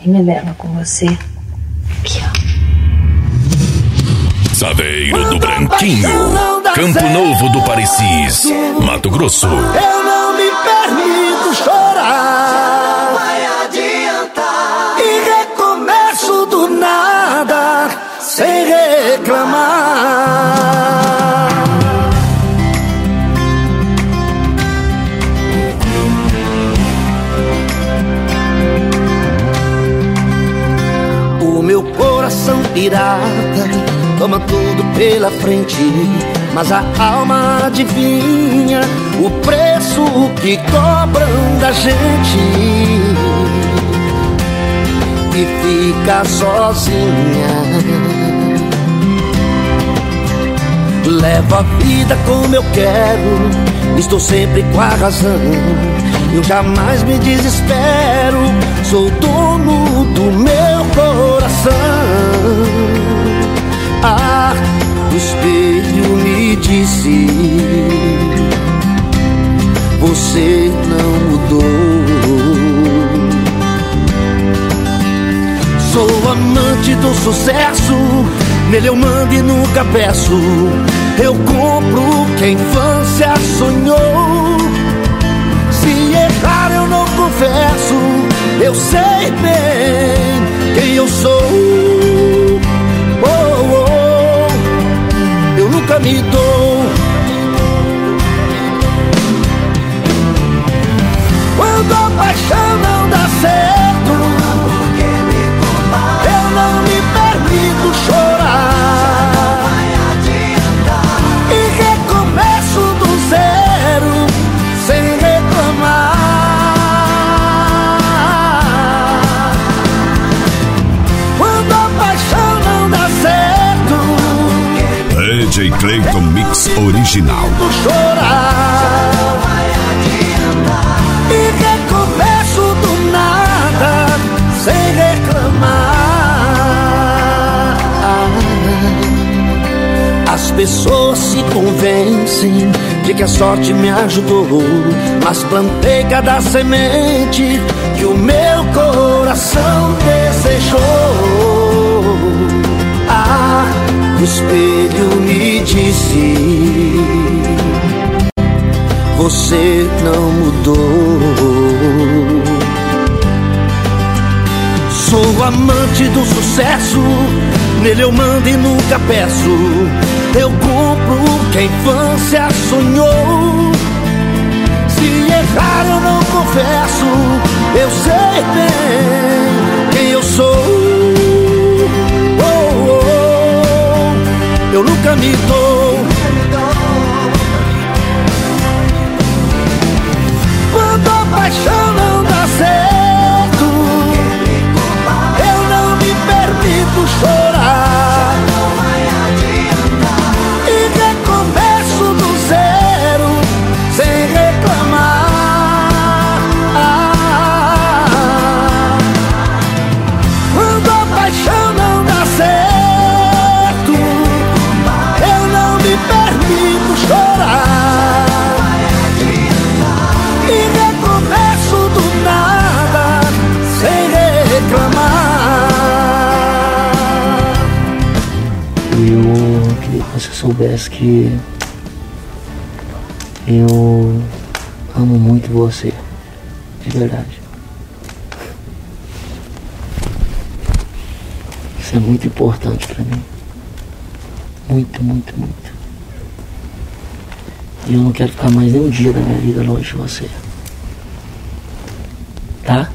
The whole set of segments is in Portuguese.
e me leva com você. Aqui, ó. Saveiro do Branquinho, Campo Novo do Parecis, Mato Grosso. Eu não me permito chorar, não vai adiantar. E recomeço do nada, sem reclamar. O meu coração pirata toma tudo pela frente, mas a alma adivinha o preço que cobram da gente e fica sozinha. Levo a vida como eu quero, estou sempre com a razão. Eu jamais me desespero, sou dono do meu coração. Ah, o espelho me disse: você não mudou. Sou amante do sucesso, nele eu mando e nunca peço. Eu compro o que a infância sonhou. Se errar eu não confesso, eu sei bem quem eu sou. Eu nunca me dou. Quando a paixão não dá certo, eu não me permito chorar. E recomeço do zero, sem reclamar. Quando a paixão não dá certo, DJ Clayton Mix Original. chorar. E recomeço do nada, sem reclamar. As pessoas se convencem de que a sorte me ajudou, mas plantei cada semente que o meu coração desejou. Ah, o espelho me disse: você não mudou. Sou amante do sucesso, nele eu mando e nunca peço. Eu compro o que a infância sonhou. Se errar eu não confesso, eu sei bem quem eu sou. Eu nunca me dou. Quando a paixão não dá certo, eu não me permito chorar. E recomeço do zero, sem reclamar. Quando a paixão não dá certo, eu não me permito chorar. E recomeço do nada, sem reclamar. Eu queria que você soubesse que eu amo muito você, de verdade. Isso é muito importante pra mim. Muito, muito, muito. E eu não quero ficar mais nem um dia da minha vida longe de você. Tá?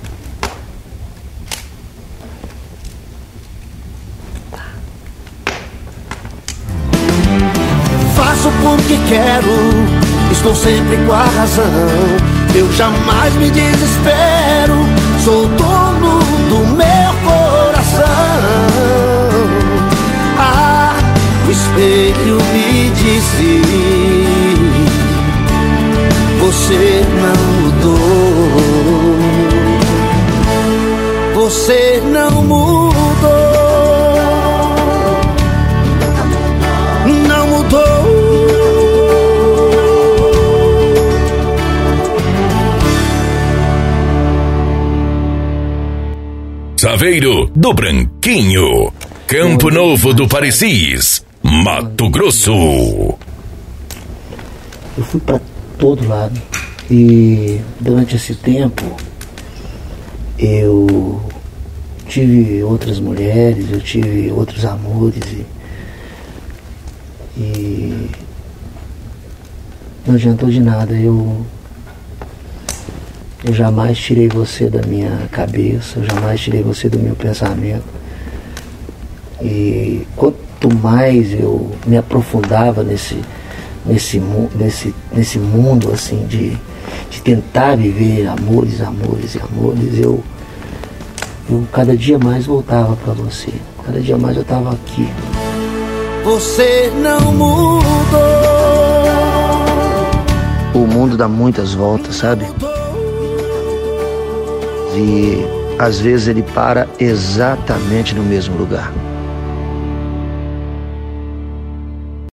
Faço porque quero, estou sempre com a razão. Eu jamais me desespero, sou dono do meu coração. Ah, o espelho me disse: você não mudou. Você não mudou. Não mudou. chaveiro do Branquinho. Campo Novo do Parecis, Mato Grosso. Eu fui para todo lado e durante esse tempo eu tive outras mulheres, eu tive outros amores e não adiantou de nada. Eu jamais tirei você da minha cabeça, eu jamais tirei você do meu pensamento. E quanto mais eu me aprofundava nesse mundo assim de tentar viver amores, eu cada dia mais voltava para você, cada dia mais eu estava aqui. Você não mudou. O mundo dá muitas voltas, sabe? E às vezes ele para exatamente no mesmo lugar.